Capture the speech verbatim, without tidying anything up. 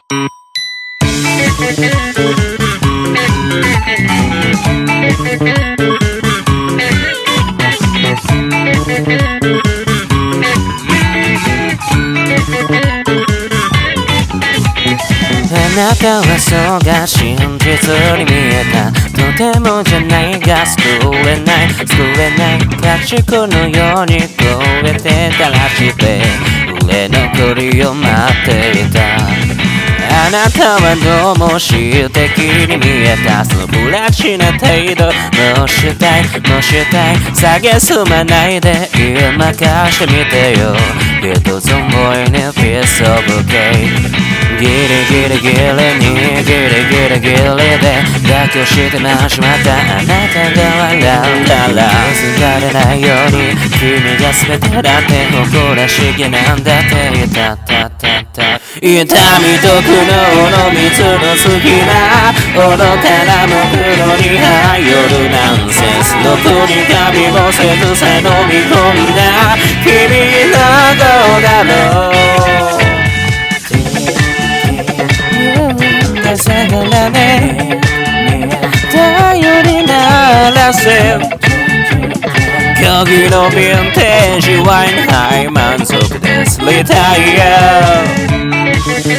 あなたはそうが真実に見えた。とてもじゃないが救えない救えない家畜のように超えてたらして売れ残りを待っていた。あなたはどうも詩的に見えた。素晴らしな程度の主体の主体蔑まないで今貸してみてよ。一つ思いにピースオブケーキギリギリギリにギリギリギリで妥協してましまった。あなたが笑うから気づかれないように君が全てだって誇らしげなんだって言ったたたた痛みと苦悩の蜜の好きな愚かなムクロに入るナンセンスどこにかびもせずさ飲み込んだ君のどうだろう朝からね頼りならせ競技のヴィンテージワインはい満足ですリタイア